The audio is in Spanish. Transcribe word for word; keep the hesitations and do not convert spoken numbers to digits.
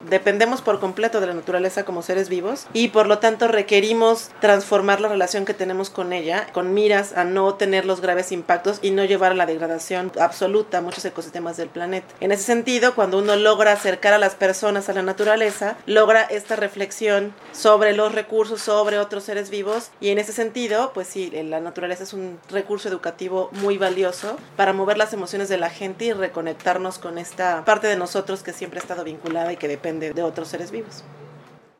dependemos por completo de la naturaleza como seres vivos y por lo tanto requerimos transformar la relación que tenemos con ella con miras a no tener los graves impactos y no llevar a la degradación absoluta a muchos ecosistemas del planeta. En ese sentido, cuando uno logra acercar a las personas a la naturaleza, logra esta reflexión sobre los recursos, sobre otros seres vivos, y en ese sentido, pues sí, la naturaleza es un recurso educativo muy valioso para mover las emociones de la gente y reconectarnos con esta parte de nosotros que siempre ha estado vinculada y que depende de otros seres vivos.